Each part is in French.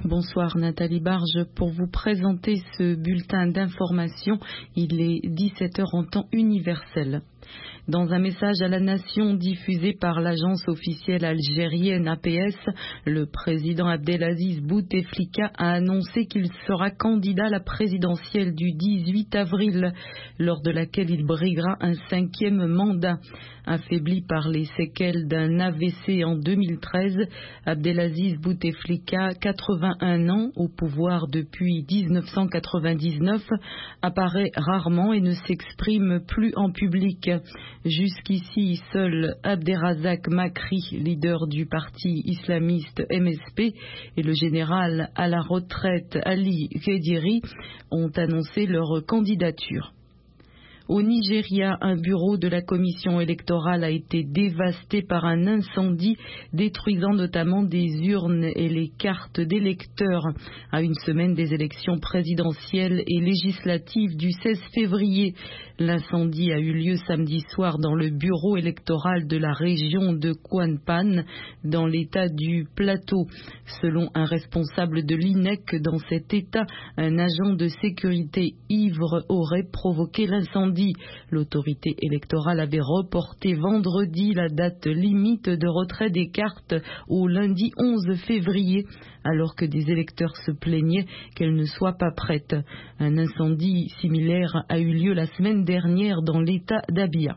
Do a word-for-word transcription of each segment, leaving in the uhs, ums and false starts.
Bonsoir Nathalie Barge pour vous présenter ce bulletin d'information. Il est dix-sept heures en temps universel. Dans un message à la nation diffusé par l'agence officielle algérienne A P S, le président Abdelaziz Bouteflika a annoncé qu'il sera candidat à la présidentielle du dix-huit avril, lors de laquelle il briguera un cinquième mandat. Affaibli par les séquelles d'un A V C en deux mille treize, Abdelaziz Bouteflika, quatre-vingt-un ans, au pouvoir depuis dix-neuf cent quatre-vingt-dix-neuf, apparaît rarement et ne s'exprime plus en public. Jusqu'ici, seul Abderrazak Makri, leader du parti islamiste M S P, et le général à la retraite Ali Khediri ont annoncé leur candidature. Au Nigeria, un bureau de la commission électorale a été dévasté par un incendie, détruisant notamment des urnes et les cartes d'électeurs. À une semaine des élections présidentielles et législatives du seize février, l'incendie a eu lieu samedi soir dans le bureau électoral de la région de Kwanpan, dans l'état du Plateau. Selon un responsable de l'I N E C, dans cet état, un agent de sécurité ivre aurait provoqué l'incendie. L'autorité électorale avait reporté vendredi la date limite de retrait des cartes au lundi onze février, alors que des électeurs se plaignaient qu'elles ne soient pas prêtes. Un incendie similaire a eu lieu la semaine dernière dans l'état d'Abia.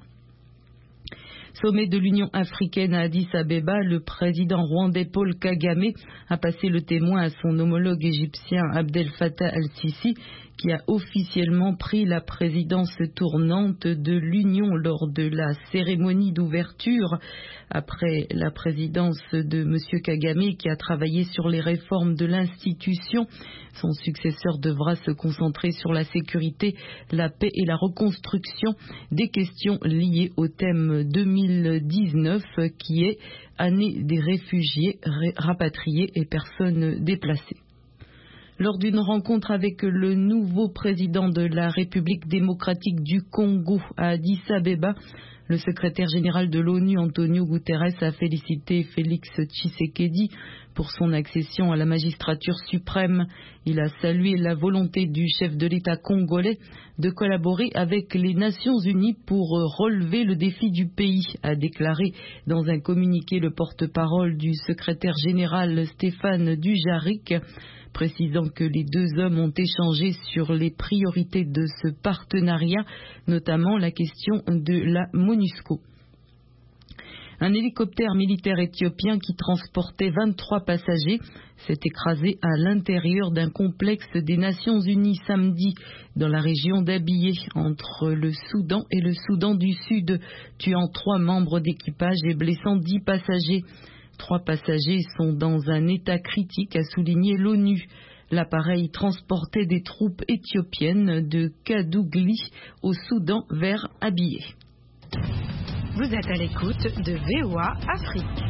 Sommet de l'Union africaine à Addis Abeba, le président rwandais Paul Kagame a passé le témoin à son homologue égyptien Abdel Fattah al-Sisi, qui a officiellement pris la présidence tournante de l'Union lors de la cérémonie d'ouverture. Après la présidence de M. Kagame, qui a travaillé sur les réformes de l'institution, son successeur devra se concentrer sur la sécurité, la paix et la reconstruction, des questions liées au thème deux mille dix-neuf qui est année des réfugiés, rapatriés et personnes déplacées. Lors d'une rencontre avec le nouveau président de la République démocratique du Congo à Addis Abeba, le secrétaire général de l'ONU, Antonio Guterres, a félicité Félix Tshisekedi pour son accession à la magistrature suprême. Il a salué la volonté du chef de l'État congolais de collaborer avec les Nations Unies pour relever le défi du pays, a déclaré dans un communiqué le porte-parole du secrétaire général Stéphane Dujarric, précisant que les deux hommes ont échangé sur les priorités de ce partenariat, notamment la question de la MONUSCO. Un hélicoptère militaire éthiopien qui transportait vingt-trois passagers s'est écrasé à l'intérieur d'un complexe des Nations Unies samedi dans la région d'Abyei, entre le Soudan et le Soudan du Sud, tuant trois membres d'équipage et blessant dix passagers. Trois passagers sont dans un état critique, a souligné l'ONU. L'appareil transportait des troupes éthiopiennes de Kadougli au Soudan vers Abyei. Vous êtes à l'écoute de V O A Afrique.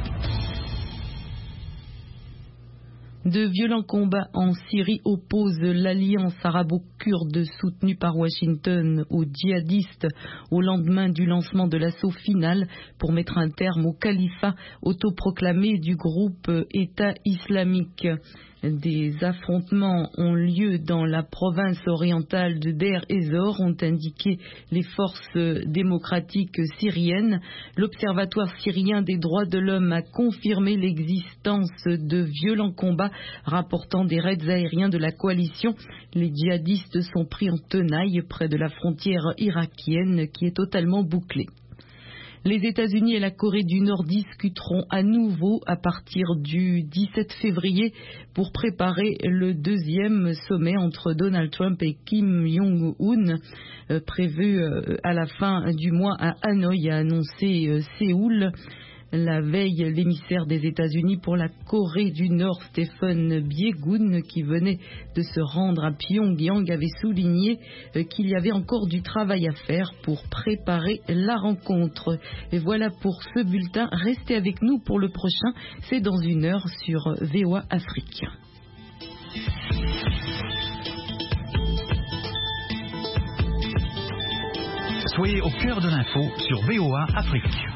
De violents combats en Syrie opposent l'alliance arabo-kurde soutenue par Washington aux djihadistes au lendemain du lancement de l'assaut final pour mettre un terme au califat autoproclamé du groupe État islamique. Des affrontements ont lieu dans la province orientale de Deir ez-Zor, ont indiqué les forces démocratiques syriennes. L'Observatoire syrien des droits de l'homme a confirmé l'existence de violents combats rapportant des raids aériens de la coalition. Les djihadistes sont pris en tenaille près de la frontière irakienne qui est totalement bouclée. Les États-Unis et la Corée du Nord discuteront à nouveau à partir du dix-sept février pour préparer le deuxième sommet entre Donald Trump et Kim Jong-un, euh, prévu euh, à la fin du mois à Hanoï, a annoncé euh, Séoul. La veille, l'émissaire des États-Unis pour la Corée du Nord, Stephen Biegun, qui venait de se rendre à Pyongyang, avait souligné qu'il y avait encore du travail à faire pour préparer la rencontre. Et voilà pour ce bulletin. Restez avec nous pour le prochain. C'est dans une heure sur V O A Afrique. Soyez au cœur de l'info sur V O A Afrique.